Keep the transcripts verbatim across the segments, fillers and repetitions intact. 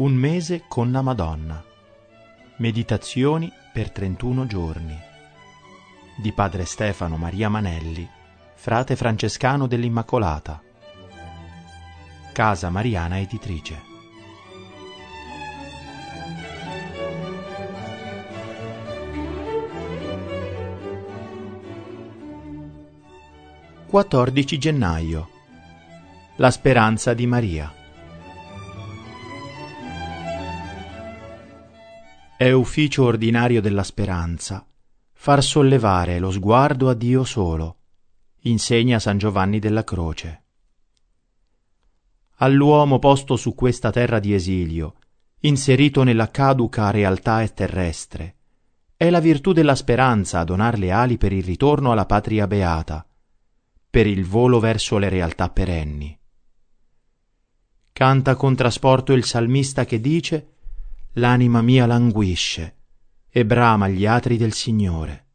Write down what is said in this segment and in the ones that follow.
Un mese con la Madonna. Meditazioni per trentuno giorni. Di padre Stefano Maria Manelli, frate francescano dell'Immacolata. Casa Mariana Editrice. quattordici gennaio. La speranza di Maria. È ufficio ordinario della speranza far sollevare lo sguardo a Dio solo, insegna San Giovanni della Croce. All'uomo posto su questa terra di esilio, inserito nella caduca realtà terrestre, è la virtù della speranza a donar le ali per il ritorno alla patria beata, per il volo verso le realtà perenni. Canta con trasporto il salmista che dice: «L'anima mia languisce e brama gli atri del Signore».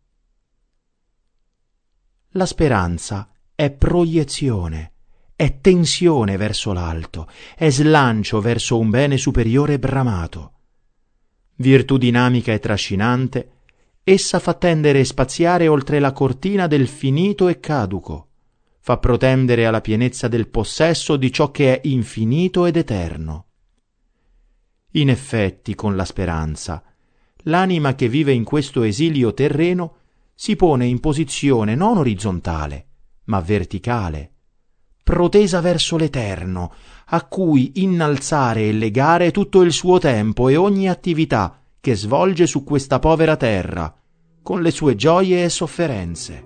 La speranza è proiezione, è tensione verso l'alto, è slancio verso un bene superiore bramato. Virtù dinamica e trascinante, essa fa tendere e spaziare oltre la cortina del finito e caduco, fa protendere alla pienezza del possesso di ciò che è infinito ed eterno. In effetti, con la speranza, l'anima che vive in questo esilio terreno si pone in posizione non orizzontale, ma verticale, protesa verso l'eterno, a cui innalzare e legare tutto il suo tempo e ogni attività che svolge su questa povera terra, con le sue gioie e sofferenze.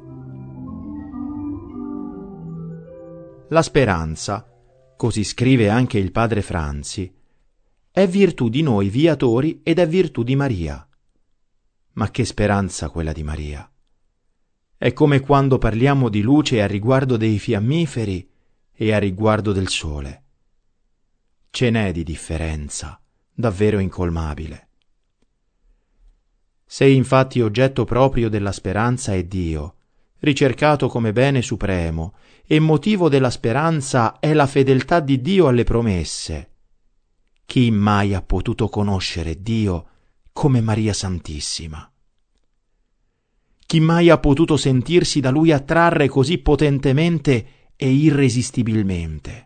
La speranza, così scrive anche il padre Franzi, è virtù di noi viatori ed è virtù di Maria. Ma che speranza quella di Maria! È come quando parliamo di luce a riguardo dei fiammiferi e a riguardo del sole. Ce n'è di differenza, davvero incolmabile. Se infatti oggetto proprio della speranza è Dio, ricercato come bene supremo, e motivo della speranza è la fedeltà di Dio alle promesse, chi mai ha potuto conoscere Dio come Maria Santissima? Chi mai ha potuto sentirsi da Lui attrarre così potentemente e irresistibilmente?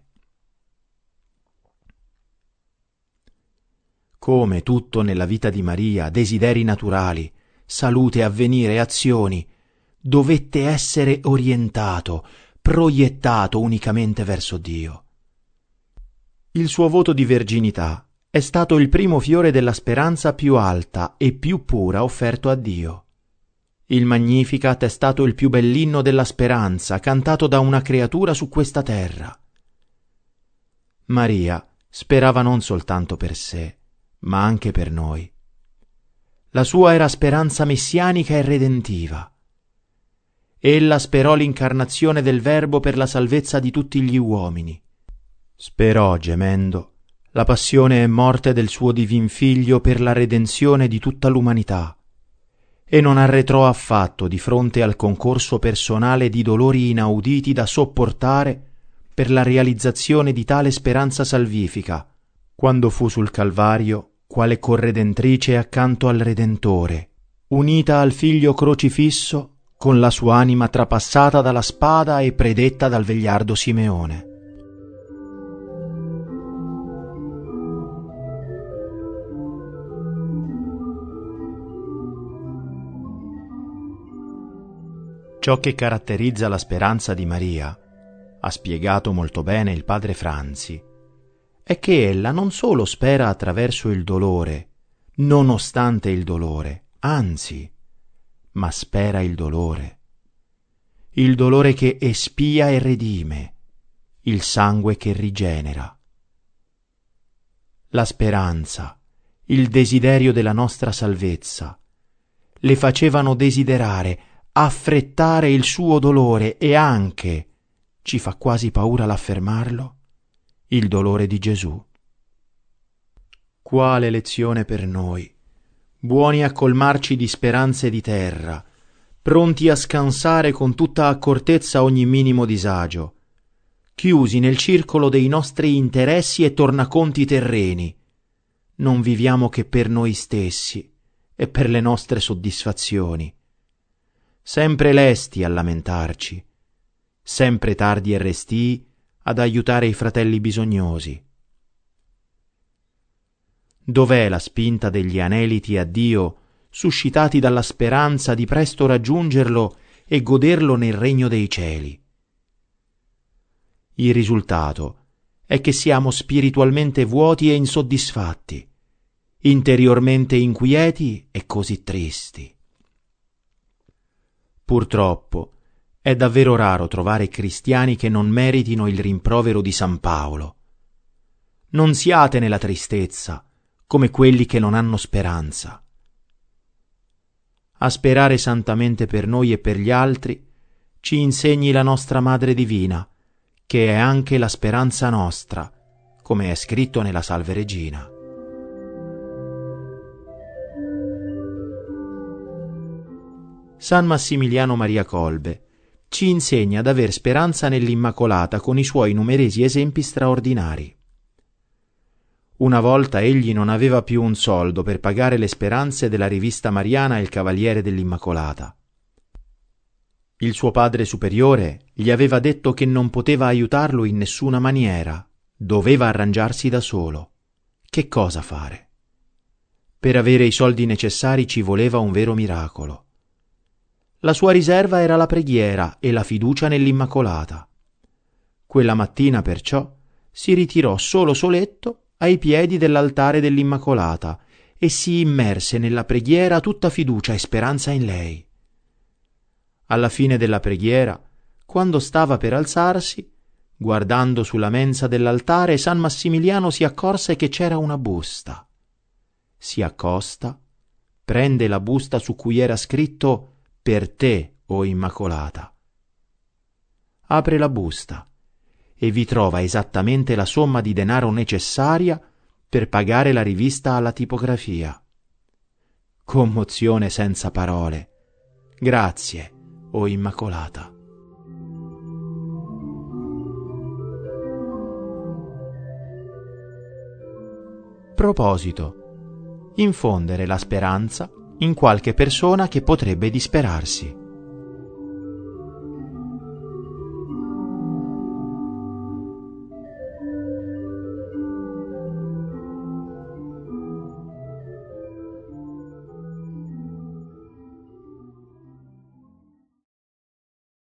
Come tutto nella vita di Maria, desideri naturali, salute, avvenire, azioni, dovette essere orientato, proiettato unicamente verso Dio. Il suo voto di verginità è stato il primo fiore della speranza più alta e più pura offerto a Dio. Il Magnificat è stato il più bell'inno della speranza cantato da una creatura su questa terra. Maria sperava non soltanto per sé, ma anche per noi. La sua era speranza messianica e redentiva. Ella sperò l'incarnazione del Verbo per la salvezza di tutti gli uomini. Sperò, gemendo, la passione e morte del suo divin Figlio per la redenzione di tutta l'umanità, e non arretrò affatto di fronte al concorso personale di dolori inauditi da sopportare per la realizzazione di tale speranza salvifica, quando fu sul Calvario quale corredentrice accanto al Redentore, unita al Figlio crocifisso, con la sua anima trapassata dalla spada e predetta dal vegliardo Simeone. Ciò che caratterizza la speranza di Maria, ha spiegato molto bene il padre Franzi, è che ella non solo spera attraverso il dolore, nonostante il dolore, anzi, ma spera il dolore. Il dolore che espia e redime, il sangue che rigenera. La speranza, il desiderio della nostra salvezza, le facevano desiderare, affrettare il suo dolore e anche, ci fa quasi paura l'affermarlo, il dolore di Gesù. Quale lezione per noi, buoni a colmarci di speranze di terra, pronti a scansare con tutta accortezza ogni minimo disagio, chiusi nel circolo dei nostri interessi e tornaconti terreni, non viviamo che per noi stessi e per le nostre soddisfazioni, sempre lesti a lamentarci, sempre tardi e restii ad aiutare i fratelli bisognosi. Dov'è la spinta degli aneliti a Dio, suscitati dalla speranza di presto raggiungerlo e goderlo nel regno dei cieli? Il risultato è che siamo spiritualmente vuoti e insoddisfatti, interiormente inquieti e così tristi. Purtroppo è davvero raro trovare cristiani che non meritino il rimprovero di San Paolo. Non siate nella tristezza come quelli che non hanno speranza. A sperare santamente per noi e per gli altri ci insegni la nostra Madre Divina, che è anche la speranza nostra, come è scritto nella Salve Regina. San Massimiliano Maria Kolbe ci insegna ad aver speranza nell'Immacolata con i suoi numerosi esempi straordinari. Una volta egli non aveva più un soldo per pagare le speranze della rivista mariana Il Cavaliere dell'Immacolata. Il suo padre superiore gli aveva detto che non poteva aiutarlo in nessuna maniera, doveva arrangiarsi da solo. Che cosa fare? Per avere i soldi necessari ci voleva un vero miracolo. La sua riserva era la preghiera e la fiducia nell'Immacolata. Quella mattina, perciò, si ritirò solo soletto ai piedi dell'altare dell'Immacolata e si immerse nella preghiera tutta fiducia e speranza in lei. Alla fine della preghiera, quando stava per alzarsi, guardando sulla mensa dell'altare, San Massimiliano si accorse che c'era una busta. Si accosta, prende la busta su cui era scritto «Per te, o Immacolata». Apre la busta e vi trova esattamente la somma di denaro necessaria per pagare la rivista alla tipografia. Commozione senza parole. Grazie, o Immacolata. Proposito: infondere la speranza in qualche persona che potrebbe disperarsi.